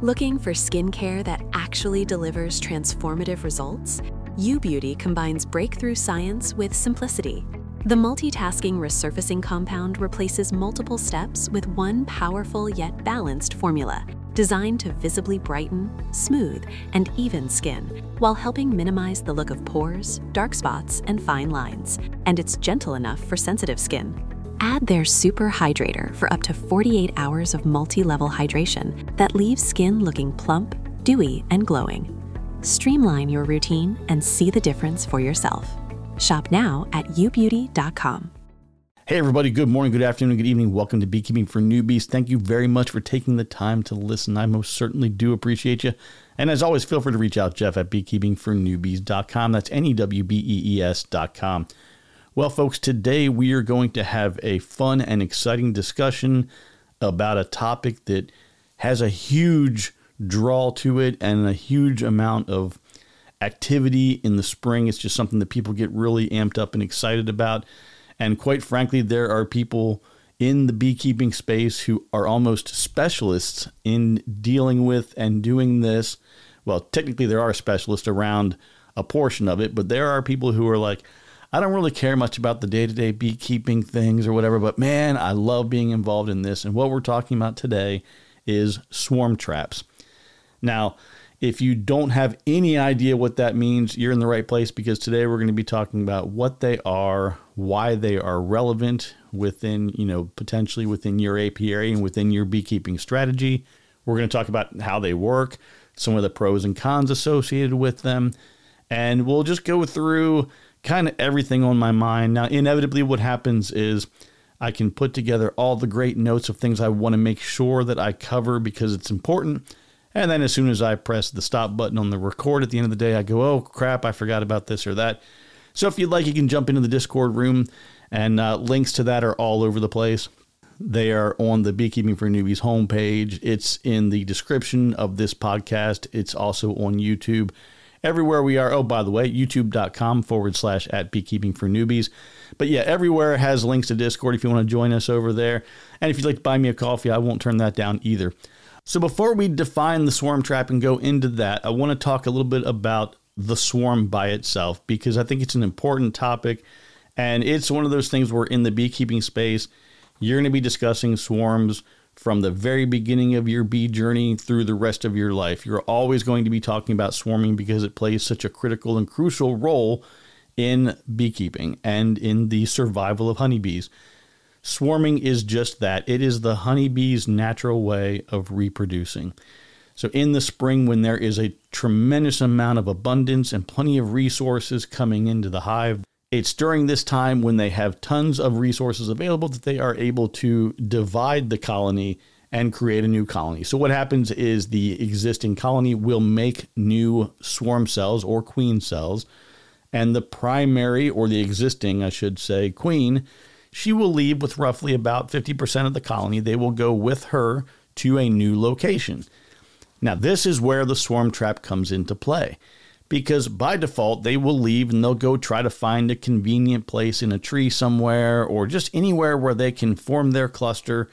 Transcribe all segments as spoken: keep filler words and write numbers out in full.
Looking for skincare that actually delivers transformative results? U-Beauty combines breakthrough science with simplicity. The multitasking resurfacing compound replaces multiple steps with one powerful yet balanced formula, designed to visibly brighten, smooth, and even skin, while helping minimize the look of pores, dark spots, and fine lines. And it's gentle enough for sensitive skin. Add their Super Hydrator for up to forty-eight hours of multi-level hydration that leaves skin looking plump, dewy, and glowing. Streamline your routine and see the difference for yourself. Shop now at u beauty dot com. Hey everybody, good morning, good afternoon, good evening. Welcome to Beekeeping for Newbies. Thank you very much for taking the time to listen. I most certainly do appreciate you. And as always, feel free to reach out, Jeff at beekeeping for newbies dot com. That's N E W B E E S dot com. Well, folks, today we are going to have a fun and exciting discussion about a topic that has a huge draw to it and a huge amount of activity in the spring. It's just something that people get really amped up and excited about. And quite frankly, there are people in the beekeeping space who are almost specialists in dealing with and doing this. Well, technically there are specialists around a portion of it, but there are people who are like, I don't really care much about the day-to-day beekeeping things or whatever, but man, I love being involved in this. And what we're talking about today is swarm traps. Now, if you don't have any idea what that means, you're in the right place, because today we're going to be talking about what they are, why they are relevant within, you know, potentially within your apiary and within your beekeeping strategy. We're going to talk about how they work, some of the pros and cons associated with them, and we'll just go through kind of everything on my mind. Now, inevitably what happens is I can put together all the great notes of things I want to make sure that I cover because it's important. And then as soon as I press the stop button on the record at the end of the day, I go, oh crap, I forgot about this or that. So if you'd like, you can jump into the Discord room, and uh, links to that are all over the place. They are on the Beekeeping for Newbies homepage. It's in the description of this podcast. It's also on YouTube. Everywhere we are. Oh, by the way, youtube.com forward slash at beekeeping for newbies. But yeah, everywhere has links to Discord if you want to join us over there. And if you'd like to buy me a coffee, I won't turn that down either. So before we define the swarm trap and go into that, I want to talk a little bit about the swarm by itself, because I think it's an important topic. And it's one of those things where in the beekeeping space, you're going to be discussing swarms from the very beginning of your bee journey through the rest of your life. You're always going to be talking about swarming because it plays such a critical and crucial role in beekeeping and in the survival of honeybees. Swarming is just that. It is the honeybee's natural way of reproducing. So in the spring, when there is a tremendous amount of abundance and plenty of resources coming into the hive, it's during this time when they have tons of resources available that they are able to divide the colony and create a new colony. So what happens is the existing colony will make new swarm cells or queen cells, and the primary, or the existing, I should say, queen, she will leave with roughly about fifty percent of the colony. They will go with her to a new location. Now, this is where the swarm trap comes into play, because by default, they will leave and they'll go try to find a convenient place in a tree somewhere, or just anywhere where they can form their cluster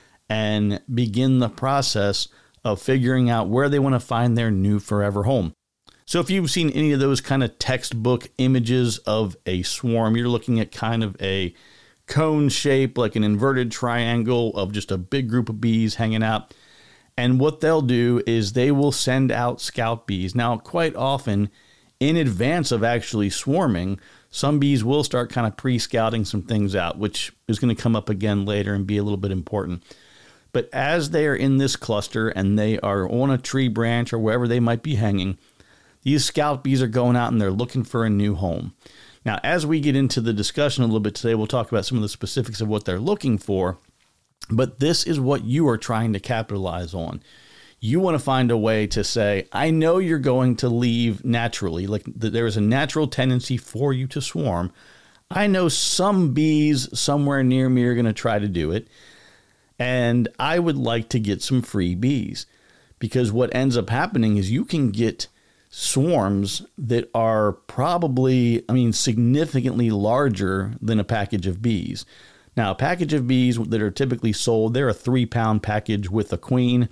and begin the process of figuring out where they want to find their new forever home. So if you've seen any of those kind of textbook images of a swarm, you're looking at kind of a cone shape, like an inverted triangle of just a big group of bees hanging out. And what they'll do is they will send out scout bees. Now, quite often, in advance of actually swarming, some bees will start kind of pre-scouting some things out, which is going to come up again later and be a little bit important. But as they are in this cluster and they are on a tree branch or wherever they might be hanging, these scout bees are going out and they're looking for a new home. Now, as we get into the discussion a little bit today, we'll talk about some of the specifics of what they're looking for. But this is what you are trying to capitalize on. You want to find a way to say, I know you're going to leave naturally, like there is a natural tendency for you to swarm. I know some bees somewhere near me are going to try to do it. And I would like to get some free bees, because what ends up happening is you can get swarms that are probably, I mean, significantly larger than a package of bees. Now, a package of bees that are typically sold, they're a three pound package with a queen,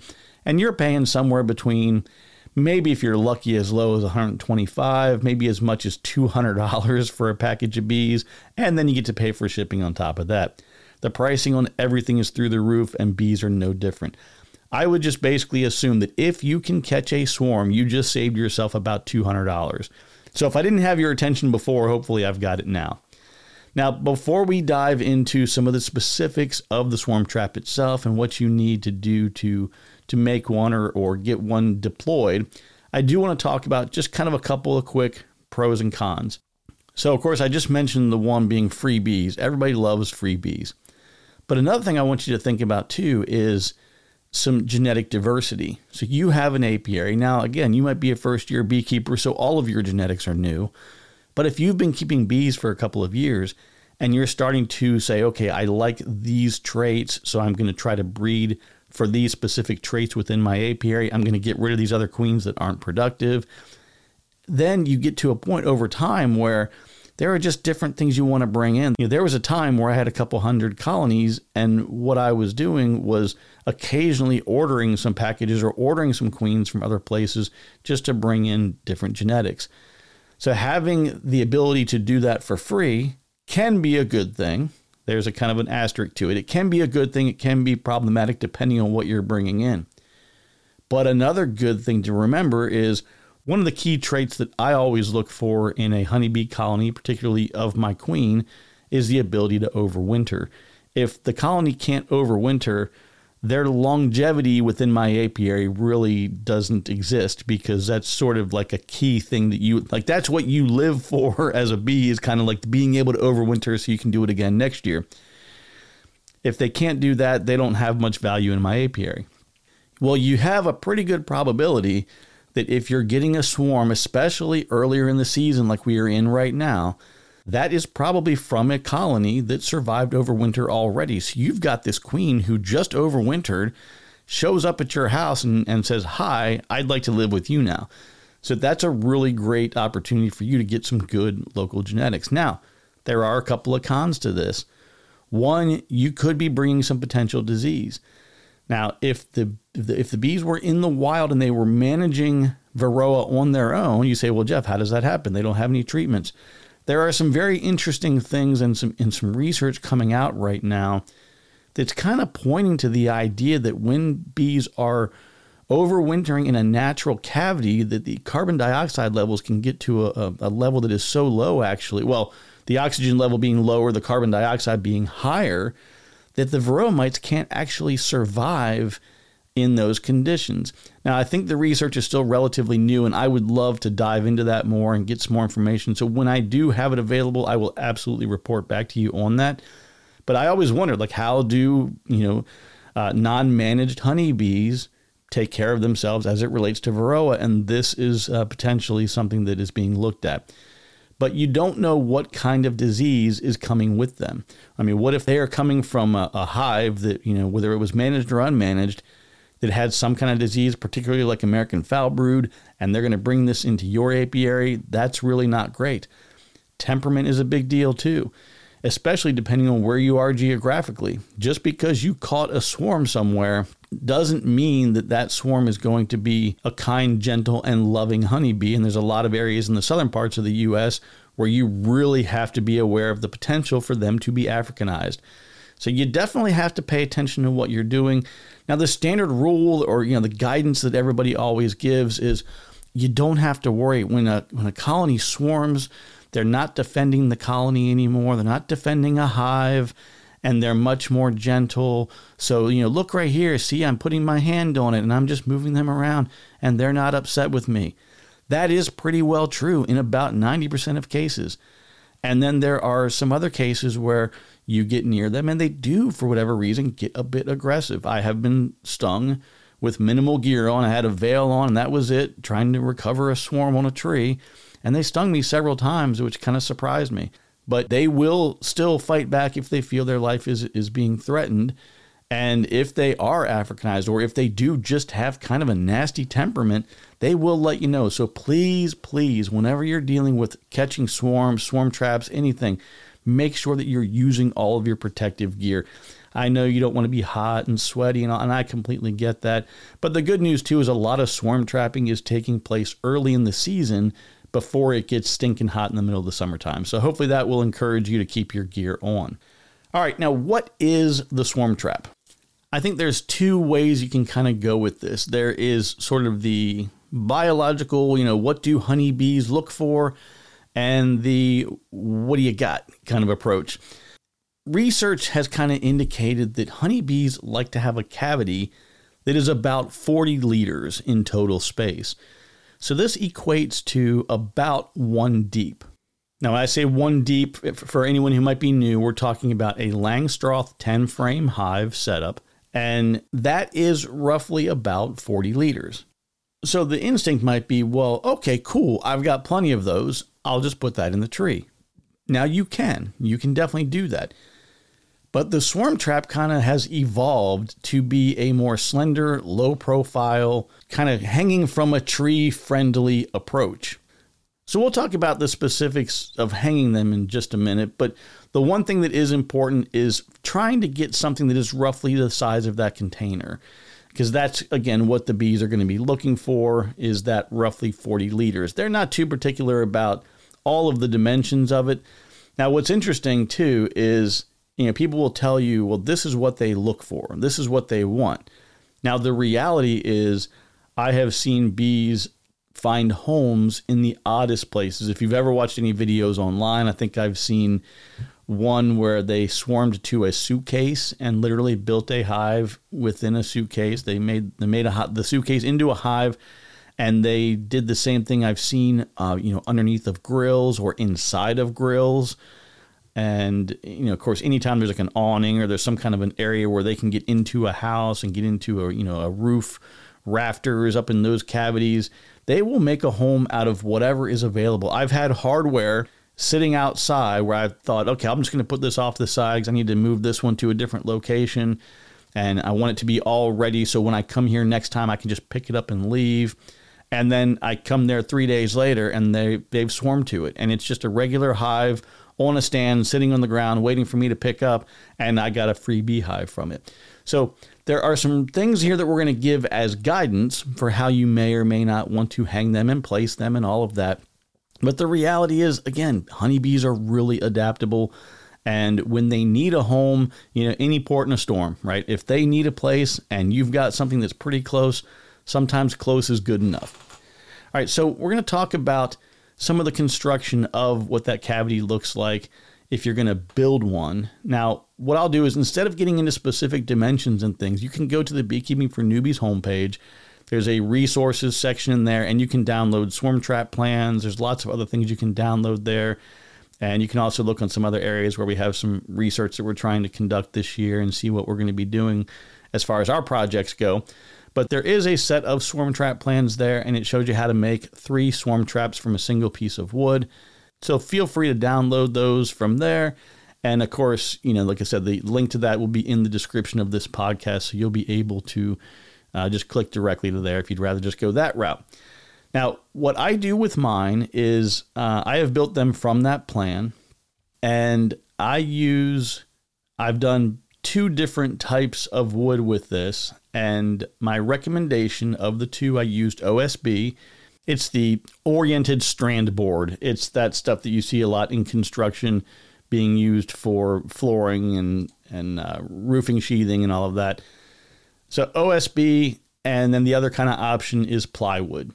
and you're paying somewhere between, maybe if you're lucky, as low as one hundred twenty-five dollars, maybe as much as two hundred dollars for a package of bees, and then you get to pay for shipping on top of that. The pricing on everything is through the roof, and bees are no different. I would just basically assume that if you can catch a swarm, you just saved yourself about two hundred dollars. So if I didn't have your attention before, hopefully I've got it now. Now, before we dive into some of the specifics of the swarm trap itself and what you need to do to, to make one or, or get one deployed, I do want to talk about just kind of a couple of quick pros and cons. So, of course, I just mentioned the one being free bees. Everybody loves free bees. But another thing I want you to think about, too, is some genetic diversity. So you have an apiary. Now, again, you might be a first-year beekeeper, so all of your genetics are new. But if you've been keeping bees for a couple of years and you're starting to say, okay, I like these traits, so I'm going to try to breed for these specific traits within my apiary, I'm going to get rid of these other queens that aren't productive, then you get to a point over time where there are just different things you want to bring in. You know, there was a time where I had a couple hundred colonies, and what I was doing was occasionally ordering some packages or ordering some queens from other places just to bring in different genetics. So having the ability to do that for free can be a good thing. There's a kind of an asterisk to it. It can be a good thing. It can be problematic depending on what you're bringing in. But another good thing to remember is one of the key traits that I always look for in a honeybee colony, particularly of my queen, is the ability to overwinter. If the colony can't overwinter, their longevity within my apiary really doesn't exist, because that's sort of like a key thing that you, like that's what you live for as a bee, is kind of like being able to overwinter so you can do it again next year. If they can't do that, they don't have much value in my apiary. Well, you have a pretty good probability that if you're getting a swarm, especially earlier in the season like we are in right now, that is probably from a colony that survived overwinter already. So you've got this queen who just overwintered, shows up at your house and, and says, hi, I'd like to live with you now. So that's a really great opportunity for you to get some good local genetics. Now, there are a couple of cons to this. One, you could be bringing some potential disease. Now, if the if the bees were in the wild and they were managing Varroa on their own, you say, well, Jeff, how does that happen? They don't have any treatments. There are some very interesting things and some and some research coming out right now that's kind of pointing to the idea that when bees are overwintering in a natural cavity, that the carbon dioxide levels can get to a, a level that is so low, actually. Well, the oxygen level being lower, the carbon dioxide being higher, that the Varroa mites can't actually survive in those conditions. Now, I think the research is still relatively new, and I would love to dive into that more and get some more information. So when I do have it available, I will absolutely report back to you on that. But I always wondered, like, how do, you know, uh, non-managed honeybees take care of themselves as it relates to Varroa? And this is uh, potentially something that is being looked at. But you don't know what kind of disease is coming with them. I mean, what if they are coming from a, a hive that, you know, whether it was managed or unmanaged, that had some kind of disease, particularly like American foul brood, and they're going to bring this into your apiary? That's really not great. Temperament is a big deal too, especially depending on where you are geographically. Just because you caught a swarm somewhere doesn't mean that that swarm is going to be a kind, gentle, and loving honeybee. And there's a lot of areas in the southern parts of the U S where you really have to be aware of the potential for them to be Africanized. So you definitely have to pay attention to what you're doing. Now, the standard rule, or, you know, the guidance that everybody always gives is you don't have to worry. When a when a colony swarms, they're not defending the colony anymore. They're not defending a hive, and they're much more gentle. So, you know, look right here. See, I'm putting my hand on it, and I'm just moving them around, and they're not upset with me. That is pretty well true in about ninety percent of cases. And then there are some other cases where you get near them and they do, for whatever reason, get a bit aggressive. I have been stung with minimal gear on. I had a veil on and that was it, trying to recover a swarm on a tree. And they stung me several times, which kind of surprised me. But they will still fight back if they feel their life is, is being threatened. And if they are Africanized, or if they do just have kind of a nasty temperament, they will let you know. So please, please, whenever you're dealing with catching swarms, swarm traps, anything, make sure that you're using all of your protective gear. I know you don't want to be hot and sweaty, and, and I completely get that. But the good news, too, is a lot of swarm trapping is taking place early in the season before it gets stinking hot in the middle of the summertime. So hopefully that will encourage you to keep your gear on. All right, now what is the swarm trap? I think there's two ways you can kind of go with this. There is sort of the biological, you know, what do honeybees look for? And the what do you got kind of approach. Research has kind of indicated that honeybees like to have a cavity that is about forty liters in total space. So this equates to about one deep. Now, when I say one deep, for anyone who might be new, we're talking about a Langstroth ten frame hive setup, and that is roughly about forty liters. So the instinct might be, well, okay, cool, I've got plenty of those. I'll just put that in the tree. Now you can, you can definitely do that. But the swarm trap kind of has evolved to be a more slender, low profile, kind of hanging from a tree friendly approach. So we'll talk about the specifics of hanging them in just a minute. But the one thing that is important is trying to get something that is roughly the size of that container. Because that's, again, what the bees are going to be looking for, is that roughly forty liters. They're not too particular about all of the dimensions of it. Now, what's interesting, too, is, you know, people will tell you, well, this is what they look for. This is what they want. Now, the reality is I have seen bees find homes in the oddest places. If you've ever watched any videos online, I think I've seen one where they swarmed to a suitcase and literally built a hive within a suitcase. They made they made a, the suitcase into a hive, and they did the same thing I've seen, uh, you know, underneath of grills or inside of grills. And, you know, of course, anytime there's like an awning or there's some kind of an area where they can get into a house and get into a, you know, a roof, rafters up in those cavities, they will make a home out of whatever is available. I've had hardware sitting outside where I thought, okay, I'm just going to put this off the side because I need to move this one to a different location. And I want it to be all ready so when I come here next time, I can just pick it up and leave. And then I come there three days later and they, they've swarmed to it. And it's just a regular hive on a stand, sitting on the ground, waiting for me to pick up. And I got a free beehive from it. So there are some things here that we're going to give as guidance for how you may or may not want to hang them and place them and all of that. But the reality is, again, honeybees are really adaptable. And when they need a home, you know, any port in a storm, right? If they need a place and you've got something that's pretty close, sometimes close is good enough. All right, so we're going to talk about some of the construction of what that cavity looks like if you're going to build one. Now, what I'll do is instead of getting into specific dimensions and things, you can go to the Beekeeping for Newbies homepage. There's a resources section in there, and you can download swarm trap plans. There's lots of other things you can download there. And you can also look on some other areas where we have some research that we're trying to conduct this year and see what we're going to be doing as far as our projects go. But there is a set of swarm trap plans there, and it shows you how to make three swarm traps from a single piece of wood. So feel free to download those from there. And of course, you know, like I said, the link to that will be in the description of this podcast. So you'll be able to uh, just click directly to there if you'd rather just go that route. Now, what I do with mine is uh, I have built them from that plan, and I use, I've done two different types of wood with this, and my recommendation of the two, I used O S B. It's the oriented strand board. It's that stuff that you see a lot in construction being used for flooring and, and uh, roofing sheathing and all of that. So O S B, and then the other kind of option is plywood.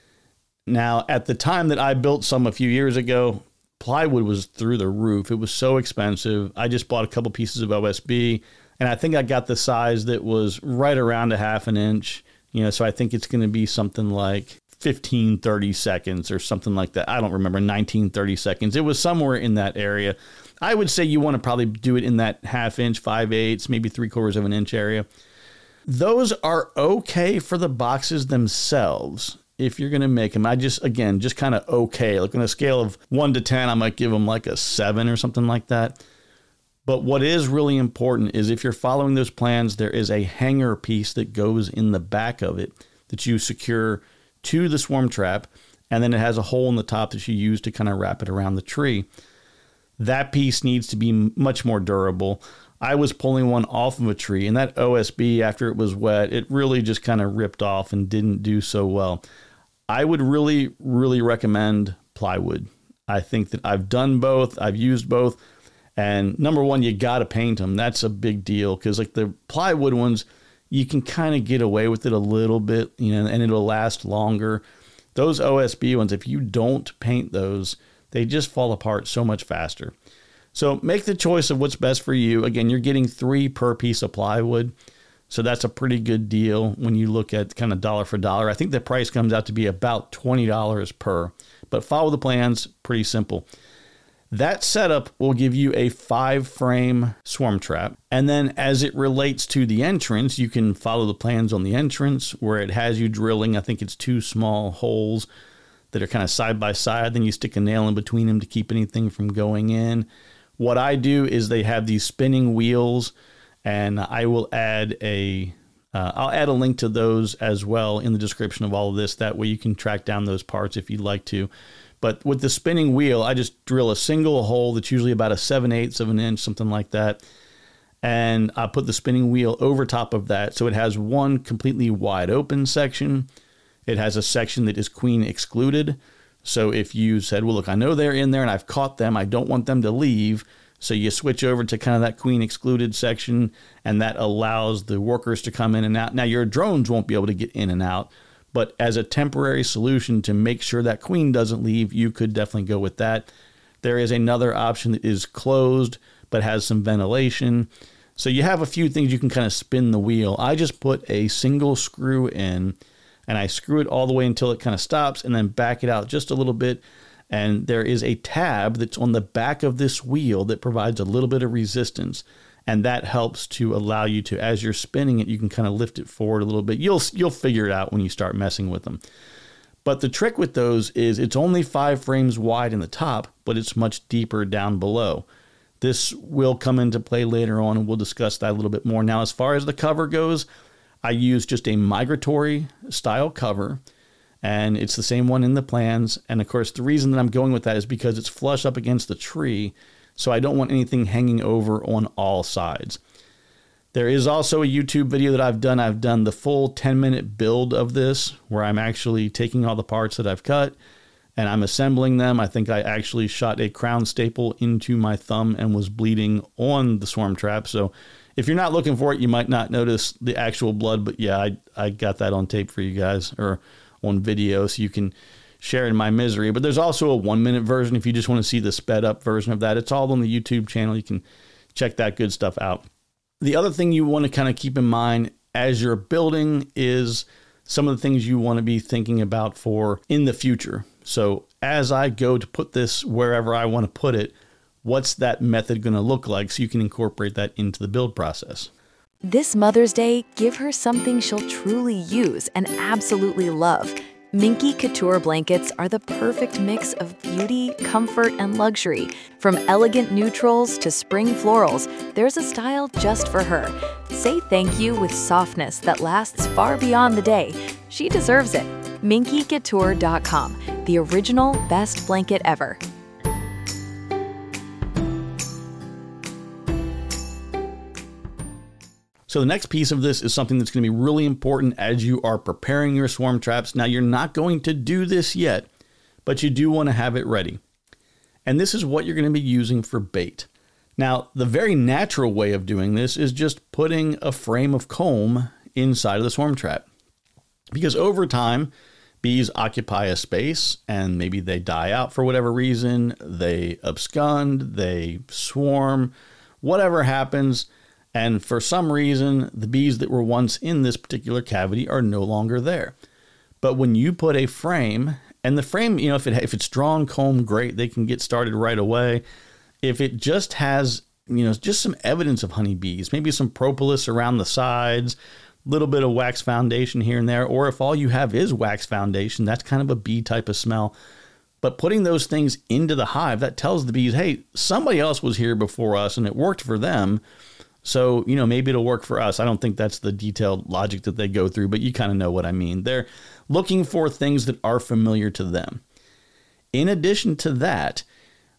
Now, at the time that I built some a few years ago, plywood was through the roof. It was so expensive. I just bought a couple pieces of O S B, and I think I got the size that was right around a half an inch. You know, so I think it's going to be something like fifteen, thirty seconds or something like that. I don't remember, nineteen, thirty seconds. It was somewhere in that area. I would say you want to probably do it in that half inch, five eighths, maybe three quarters of an inch area. Those are okay for the boxes themselves. If you're going to make them, I just, again, just kind of okay. Like on a scale of one to ten, I might give them like a seven or something like that. But what is really important is if you're following those plans, there is a hanger piece that goes in the back of it that you secure to the swarm trap. And then it has a hole in the top that you use to kind of wrap it around the tree. That piece needs to be much more durable. I was pulling one off of a tree, and that O S B, after it was wet, it really just kind of ripped off and didn't do so well. I would really, really recommend plywood. I think that I've done both. I've used both. And number one, you got to paint them. That's a big deal because like the plywood ones, you can kind of get away with it a little bit, you know, and it'll last longer. Those O S B ones, if you don't paint those, they just fall apart so much faster. So make the choice of what's best for you. Again, you're getting three per piece of plywood. So that's a pretty good deal when you look at kind of dollar for dollar. I think the price comes out to be about twenty dollars per, but follow the plans, pretty simple. That setup will give you a five frame swarm trap. And then as it relates to the entrance, you can follow the plans on the entrance where it has you drilling. I think it's two small holes that are kind of side by side. Then you stick a nail in between them to keep anything from going in. What I do is they have these spinning wheels, and I will add a, uh, I'll add a link to those as well in the description of all of this. That way you can track down those parts if you'd like to. But with the spinning wheel, I just drill a single hole that's usually about a seven eighths of an inch, something like that. And I put the spinning wheel over top of that. So it has one completely wide open section. It has a section that is queen excluded. So if you said, well, look, I know they're in there and I've caught them, I don't want them to leave. So you switch over to kind of that queen excluded section, and that allows the workers to come in and out. Now your drones won't be able to get in and out, but as a temporary solution to make sure that queen doesn't leave, you could definitely go with that. There is another option that is closed, but has some ventilation. So you have a few things you can kind of spin the wheel. I just put a single screw in, and I screw it all the way until it kind of stops, and then back it out just a little bit. And there is a tab that's on the back of this wheel that provides a little bit of resistance. And that helps to allow you to, as you're spinning it, you can kind of lift it forward a little bit. You'll you'll figure it out when you start messing with them. But the trick with those is it's only five frames wide in the top, but it's much deeper down below. This will come into play later on, and we'll discuss that a little bit more. Now, as far as the cover goes, I use just a migratory style cover, and it's the same one in the plans. And of course, the reason that I'm going with that is because it's flush up against the tree, so I don't want anything hanging over on all sides. There is also a YouTube video that I've done. I've done the full ten minute build of this, where I'm actually taking all the parts that I've cut and I'm assembling them. I think I actually shot a crown staple into my thumb and was bleeding on the swarm trap. So if you're not looking for it, you might not notice the actual blood, but yeah, I, I got that on tape for you guys, or on video, so you can share in my misery. But there's also a one minute version if you just want to see the sped up version of that. It's all on the YouTube channel. You can check that good stuff out. The other thing you want to kind of keep in mind as you're building is some of the things you want to be thinking about for in the future. So as I go to put this wherever I want to put it, what's that method going to look like, so you can incorporate that into the build process. This Mother's Day, give her something she'll truly use and absolutely love. Minky Couture blankets are the perfect mix of beauty, comfort, and luxury. From elegant neutrals to spring florals, there's a style just for her. Say thank you with softness that lasts far beyond the day. She deserves it. minky couture dot com, the original best blanket ever. So the next piece of this is something that's going to be really important as you are preparing your swarm traps. Now, you're not going to do this yet, but you do want to have it ready. And this is what you're going to be using for bait. Now, the very natural way of doing this is just putting a frame of comb inside of the swarm trap. Because over time, bees occupy a space and maybe they die out for whatever reason, they abscond, they swarm, whatever happens. And for some reason, the bees that were once in this particular cavity are no longer there. But when you put a frame, and the frame, you know, if it if it's drawn comb, great, they can get started right away. If it just has, you know, just some evidence of honeybees, maybe some propolis around the sides, a little bit of wax foundation here and there, or if all you have is wax foundation, that's kind of a bee type of smell. But putting those things into the hive, that tells the bees, hey, somebody else was here before us and it worked for them. So, you know, maybe it'll work for us. I don't think that's the detailed logic that they go through, but you kind of know what I mean. They're looking for things that are familiar to them. In addition to that,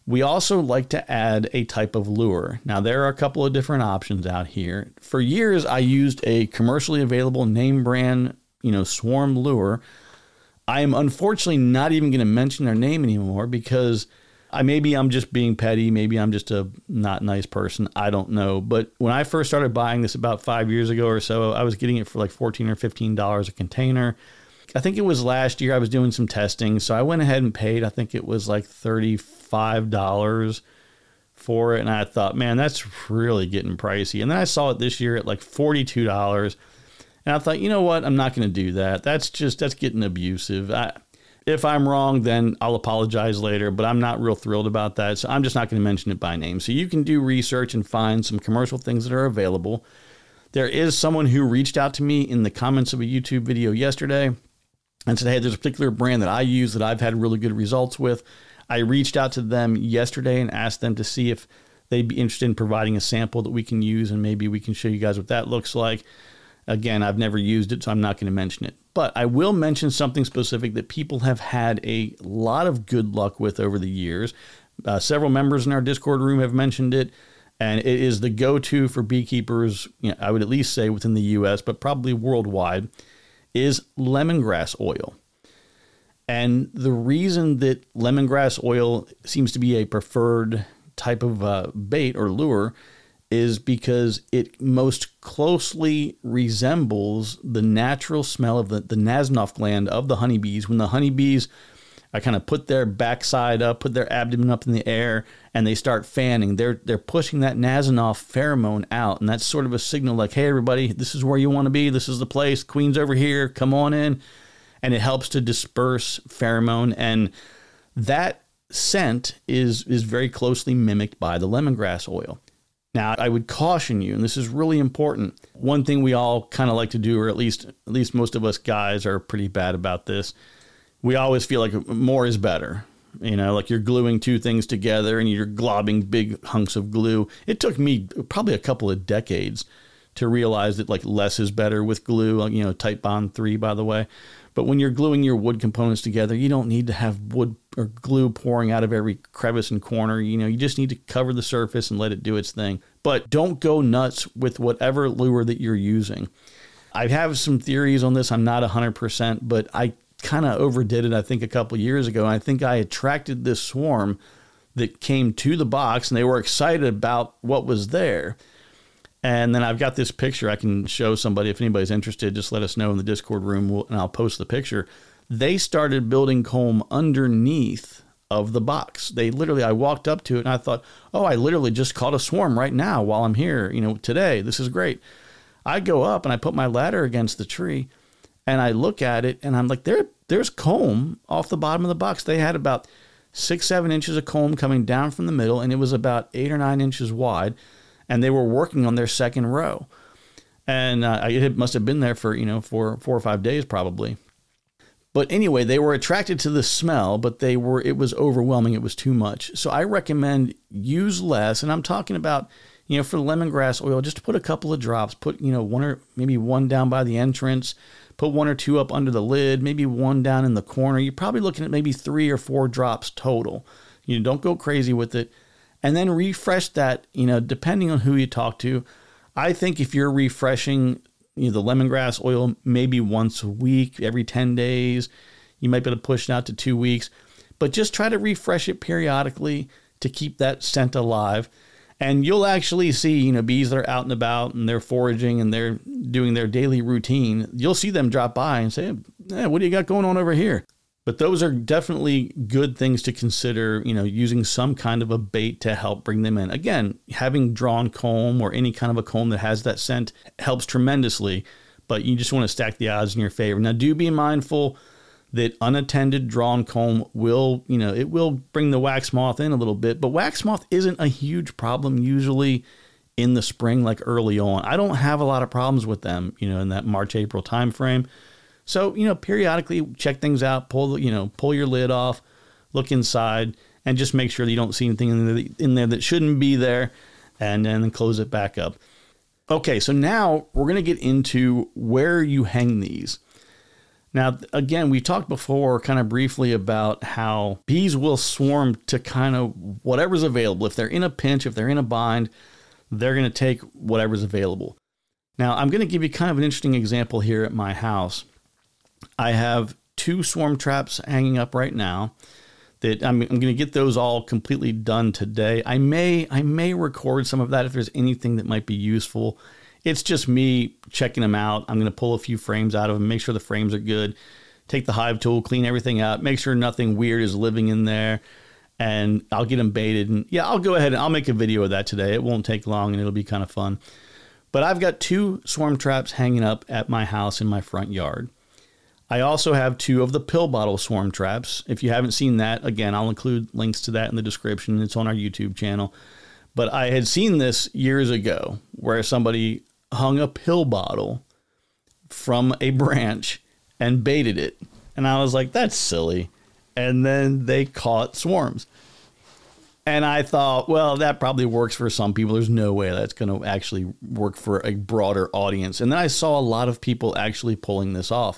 We also like to add a type of lure. Now, there are a couple of different options out here. For years, I used a commercially available name brand, you know, swarm lure. I am unfortunately not even going to mention their name anymore because I maybe I'm just being petty. Maybe I'm just a not nice person. I don't know. But when I first started buying this about five years ago or so, I was getting it for like fourteen or fifteen dollars a container. I think it was last year I was doing some testing. So I went ahead and paid, I think it was like thirty-five dollars for it. And I thought, man, that's really getting pricey. And then I saw it this year at like forty-two dollars. And I thought, you know what? I'm not going to do that. That's just, that's getting abusive. I, if I'm wrong, then I'll apologize later, but I'm not real thrilled about that. So I'm just not going to mention it by name. So you can do research and find some commercial things that are available. There is someone who reached out to me in the comments of a YouTube video yesterday and said, hey, there's a particular brand that I use that I've had really good results with. I reached out to them yesterday and asked them to see if they'd be interested in providing a sample that we can use, and maybe we can show you guys what that looks like. Again, I've never used it, so I'm not going to mention it. But I will mention something specific that people have had a lot of good luck with over the years. Uh, several members in our Discord room have mentioned it, and it is the go-to for beekeepers, you know, I would at least say within the U S, but probably worldwide, is lemongrass oil. And the reason that lemongrass oil seems to be a preferred type of uh, bait or lure is because it most closely resembles the natural smell of the, the Nasonov gland of the honeybees. When the honeybees I kind of put their backside up, put their abdomen up in the air, and they start fanning, they're they're pushing that Nasonov pheromone out. And that's sort of a signal like, hey, everybody, this is where you want to be. This is the place. Queen's over here. Come on in. And it helps to disperse pheromone. And that scent is, is very closely mimicked by the lemongrass oil. Now, I would caution you, and this is really important. One thing we all kind of like to do, or at least at least most of us guys are pretty bad about this. We always feel like more is better. You know, like you're gluing two things together and you're globbing big hunks of glue. It took me probably a couple of decades to realize that like less is better with glue, you know, Titebond three, by the way. But when you're gluing your wood components together, you don't need to have wood or glue pouring out of every crevice and corner. You know, you just need to cover the surface and let it do its thing. But don't go nuts with whatever lure that you're using. I have some theories on this. I'm not one hundred percent, but I kind of overdid it, I think, a couple of years ago. And I think I attracted this swarm that came to the box, and they were excited about what was there. And then I've got this picture I can show somebody. If anybody's interested, just let us know in the Discord room, and I'll post the picture. They started building comb underneath of the box. They literally, I walked up to it and I thought, oh, I literally just caught a swarm right now while I'm here, you know, today. This is great. I go up and I put my ladder against the tree and I look at it and I'm like, there, there's comb off the bottom of the box. They had about six, seven inches of comb coming down from the middle, and it was about eight or nine inches wide. And they were working on their second row. And uh, it must have been there for, you know, for four or five days probably. But anyway, they were attracted to the smell, but they were, it was overwhelming. It was too much. So I recommend use less. And I'm talking about, you know, for the lemongrass oil, just put a couple of drops, put, you know, one or maybe one down by the entrance, put one or two up under the lid, maybe one down in the corner. You're probably looking at maybe three or four drops total. You know, don't go crazy with it. And then refresh that, you know, depending on who you talk to. I think if you're refreshing, you know, the lemongrass oil maybe once a week, every ten days, you might be able to push it out to two weeks. But just try to refresh it periodically to keep that scent alive. And you'll actually see, you know, bees that are out and about and they're foraging and they're doing their daily routine. You'll see them drop by and say, hey, what do you got going on over here? But those are definitely good things to consider, you know, using some kind of a bait to help bring them in. Again, having drawn comb or any kind of a comb that has that scent helps tremendously, but you just want to stack the odds in your favor. Now, do be mindful that unattended drawn comb will, you know, it will bring the wax moth in a little bit, but wax moth isn't a huge problem usually in the spring, like early on. I don't have a lot of problems with them, you know, in that March, April timeframe. So, you know, periodically check things out, pull, you know, pull your lid off, look inside, and just make sure that you don't see anything in there, in there that shouldn't be there, and then close it back up. Okay, so now we're going to get into where you hang these. Now, again, we talked before kind of briefly about how bees will swarm to kind of whatever's available. If they're in a pinch, if they're in a bind, they're going to take whatever's available. Now, I'm going to give you kind of an interesting example here at my house. I have two swarm traps hanging up right now that I'm, I'm going to get those all completely done today. I may, I may record some of that if there's anything that might be useful. It's just me checking them out. I'm going to pull a few frames out of them, make sure the frames are good, take the hive tool, clean everything out, make sure nothing weird is living in there, and I'll get them baited. And yeah, I'll go ahead and I'll make a video of that today. It won't take long and it'll be kind of fun. But I've got two swarm traps hanging up at my house in my front yard. I also have two of the pill bottle swarm traps. If you haven't seen that, again, I'll include links to that in the description. It's on our YouTube channel. But I had seen this years ago where somebody hung a pill bottle from a branch and baited it. And I was like, that's silly. And then they caught swarms. And I thought, well, that probably works for some people. There's no way that's going to actually work for a broader audience. And then I saw a lot of people actually pulling this off.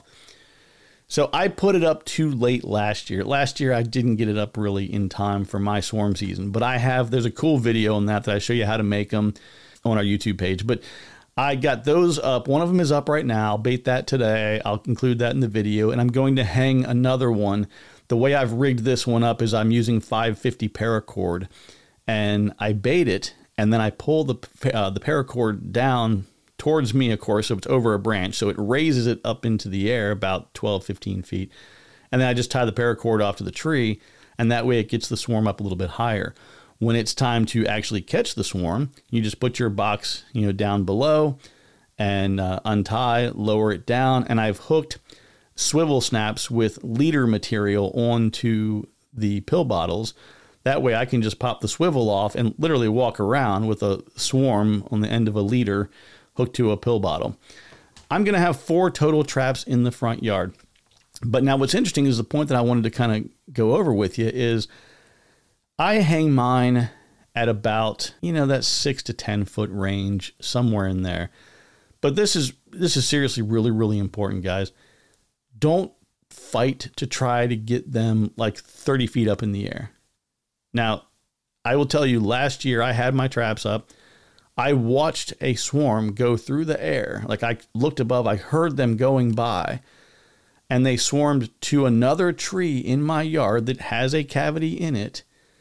So I put it up too late last year. Last year, I didn't get it up really in time for my swarm season. But I have, there's a cool video on that that I show you how to make them on our YouTube page. But I got those up. One of them is up right now. I'll bait that today. I'll include that in the video. And I'm going to hang another one. The way I've rigged this one up is I'm using five fifty paracord. And I bait it. And then I pull the, uh, the paracord down towards me, of course, so it's over a branch. So it raises it up into the air about twelve, fifteen feet. And then I just tie the paracord off to the tree. And that way it gets the swarm up a little bit higher. When it's time to actually catch the swarm, you just put your box, you know, down below and uh, untie, lower it down. And I've hooked swivel snaps with leader material onto the pill bottles. That way I can just pop the swivel off and literally walk around with a swarm on the end of a leader hooked to a pill bottle. I'm going to have four total traps in the front yard. But now what's interesting is the point that I wanted to kind of go over with you is I hang mine at about, you know, that six to ten foot range, somewhere in there. But this is this is seriously really, really important, guys. Don't fight to try to get them like thirty feet up in the air. Now, I will tell you, last year I had my traps up. I watched a swarm go through the air. Like I looked above, I heard them going by. And they swarmed to another tree in my yard that has a cavity in it.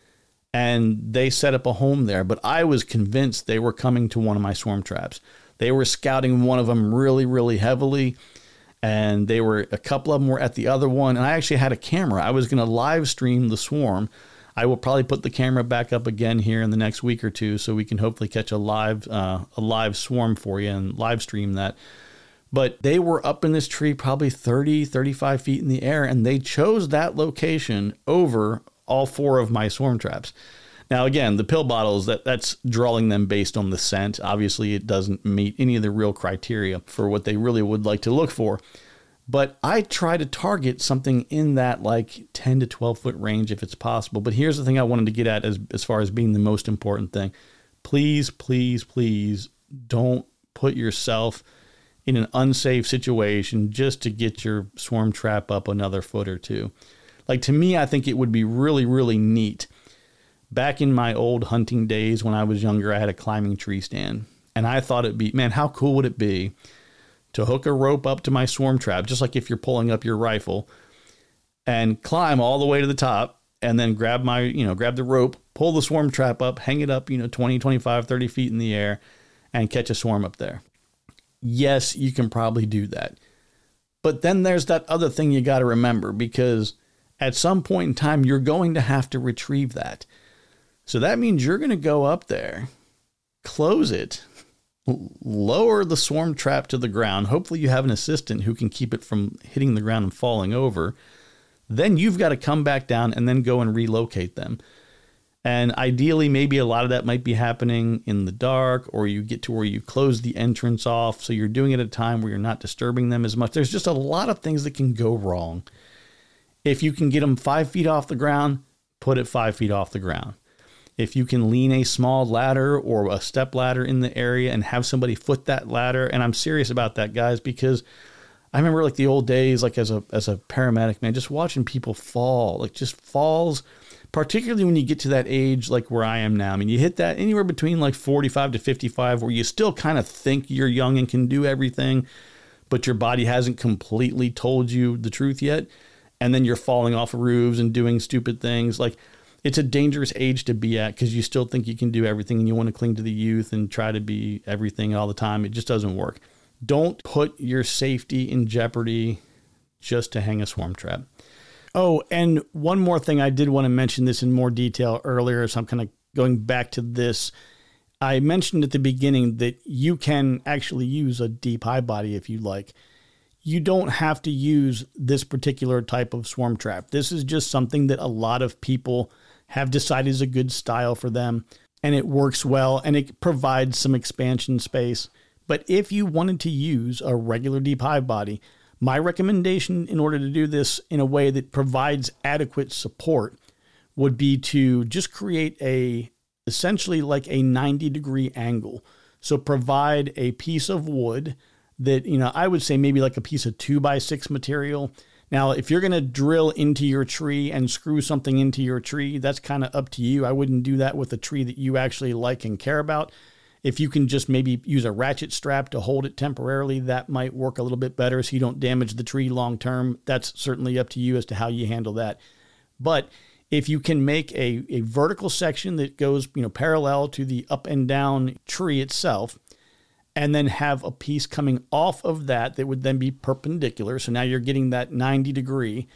And they set up a home there. But I was convinced they were coming to one of my swarm traps. They were scouting one of them really, really heavily. And they were, a couple of them were at the other one. And I actually had a camera. I was going to live stream the swarm. I will probably put the camera back up again here in the next week or two so we can hopefully catch a live, uh, a live swarm for you and live stream that. But they were up in this tree probably thirty, thirty-five feet in the air. And they chose that location over all four of my swarm traps. Now, again, the pill bottles, that that's drawing them based on the scent. Obviously, it doesn't meet any of the real criteria for what they really would like to look for. But I try to target something in that like ten to twelve foot range if it's possible. But here's the thing I wanted to get at as, as far as being the most important thing. Please, please, please don't put yourself in an unsafe situation just to get your swarm trap up another foot or two. Like, to me, I think it would be really, really neat. Back in my old hunting days when I was younger, I had a climbing tree stand. And I thought it'd be, man, how cool would it be to hook a rope up to my swarm trap, just like if you're pulling up your rifle, and climb all the way to the top, and then grab my, you know, grab the rope, pull the swarm trap up, hang it up, you know, twenty, twenty-five, thirty feet in the air, and catch a swarm up there. Yes, you can probably do that. But then there's that other thing you got to remember, because at some point in time, you're going to have to retrieve that. So that means you're going to go up there, close it, lower the swarm trap to the ground. Hopefully you have an assistant who can keep it from hitting the ground and falling over. Then you've got to come back down and then go and relocate them. And ideally, maybe a lot of that might be happening in the dark, or you get to where you close the entrance off. So you're doing it at a time where you're not disturbing them as much. There's just a lot of things that can go wrong. If you can get them five feet off the ground, put it five feet off the ground. If you can lean a small ladder or a step ladder in the area and have somebody foot that ladder, and I'm serious about that, guys, because I remember like the old days, like as a as a paramedic, man, just watching people fall, like just falls, particularly when you get to that age like where I am now. I mean, you hit that anywhere between like forty-five to fifty-five where you still kind of think you're young and can do everything, but your body hasn't completely told you the truth yet. And then you're falling off of roofs and doing stupid things. Like, it's a dangerous age to be at because you still think you can do everything and you want to cling to the youth and try to be everything all the time. It just doesn't work. Don't put your safety in jeopardy just to hang a swarm trap. Oh, and one more thing, I did want to mention this in more detail earlier, so I'm kind of going back to this. I mentioned at the beginning that you can actually use a deep high body if you like. You don't have to use this particular type of swarm trap. This is just something that a lot of people have decided is a good style for them, and it works well, and it provides some expansion space. But if you wanted to use a regular deep hive body, my recommendation in order to do this in a way that provides adequate support would be to just create a, essentially like a ninety degree angle. So provide a piece of wood that, you know, I would say maybe like a piece of two by six material. Now, if you're going to drill into your tree and screw something into your tree, that's kind of up to you. I wouldn't do that with a tree that you actually like and care about. If you can just maybe use a ratchet strap to hold it temporarily, that might work a little bit better so you don't damage the tree long term. That's certainly up to you as to how you handle that. But if you can make a, a vertical section that goes, you know, parallel to the up and down tree itself, and then have a piece coming off of that that would then be perpendicular. So now you're getting that ninety degree.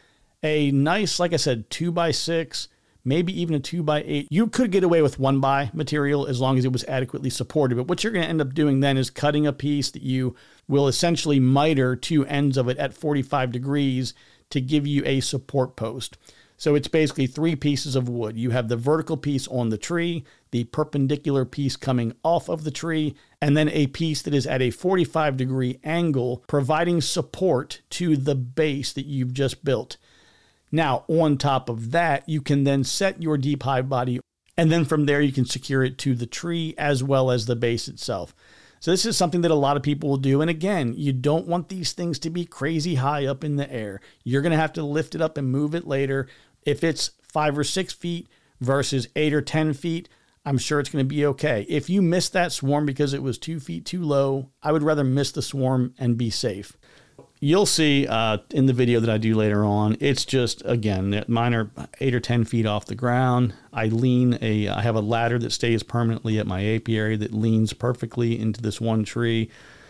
A nice, like I said, two by six, maybe even a two by eight. You could get away with one by material as long as it was adequately supported. But what you're going to end up doing then is cutting a piece that you will essentially miter two ends of it at forty-five degrees to give you a support post. So it's basically three pieces of wood. You have the vertical piece on the tree, the perpendicular piece coming off of the tree, and then a piece that is at a forty-five degree angle, providing support to the base that you've just built. Now, on top of that, you can then set your deep hive body, and then from there you can secure it to the tree as well as the base itself. So this is something that a lot of people will do. And again, you don't want these things to be crazy high up in the air. You're going to have to lift it up and move it later. If it's five or six feet versus eight or ten feet, I'm sure it's going to be okay. If you miss that swarm because it was two feet too low, I would rather miss the swarm and be safe. You'll see uh, in the video that I do later on, it's just, again, mine are eight or ten feet off the ground. I lean a, I have a ladder that stays permanently at my apiary that leans perfectly into this one tree.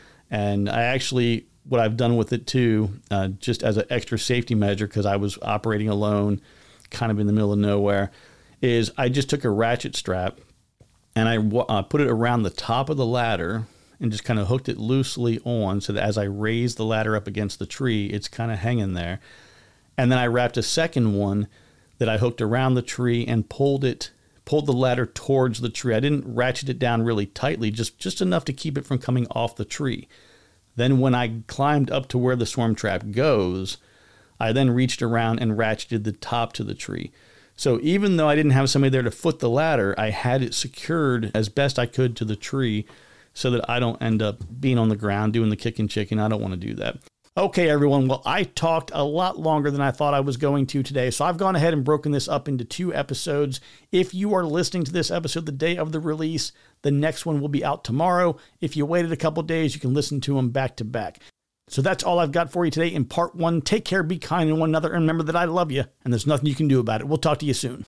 And I actually, what I've done with it too, uh, just as an extra safety measure, because I was operating alone, kind of in the middle of nowhere, is I just took a ratchet strap and I uh, put it around the top of the ladder and just kind of hooked it loosely on so that as I raised the ladder up against the tree, it's kind of hanging there. And then I wrapped a second one that I hooked around the tree and pulled it, pulled the ladder towards the tree. I didn't ratchet it down really tightly, just, just enough to keep it from coming off the tree. Then when I climbed up to where the swarm trap goes, I then reached around and ratcheted the top to the tree. So even though I didn't have somebody there to foot the ladder, I had it secured as best I could to the tree so that I don't end up being on the ground doing the kicking chicken. I don't want to do that. Okay, everyone. Well, I talked a lot longer than I thought I was going to today, so I've gone ahead and broken this up into two episodes. If you are listening to this episode the day of the release, the next one will be out tomorrow. If you waited a couple days, you can listen to them back to back. So that's all I've got for you today in part one. Take care, be kind to one another, and remember that I love you, and there's nothing you can do about it. We'll talk to you soon.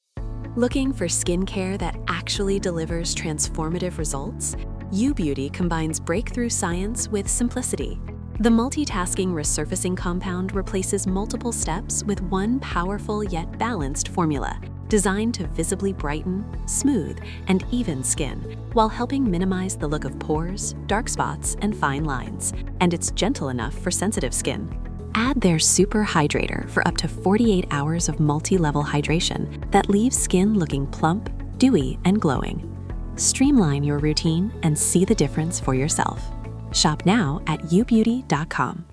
Looking for skincare that actually delivers transformative results? UBeauty combines breakthrough science with simplicity. The multitasking resurfacing compound replaces multiple steps with one powerful yet balanced formula, designed to visibly brighten, smooth, and even skin, while helping minimize the look of pores, dark spots, and fine lines. And it's gentle enough for sensitive skin. Add their Super Hydrator for up to forty-eight hours of multi-level hydration that leaves skin looking plump, dewy, and glowing. Streamline your routine and see the difference for yourself. Shop now at u beauty dot com.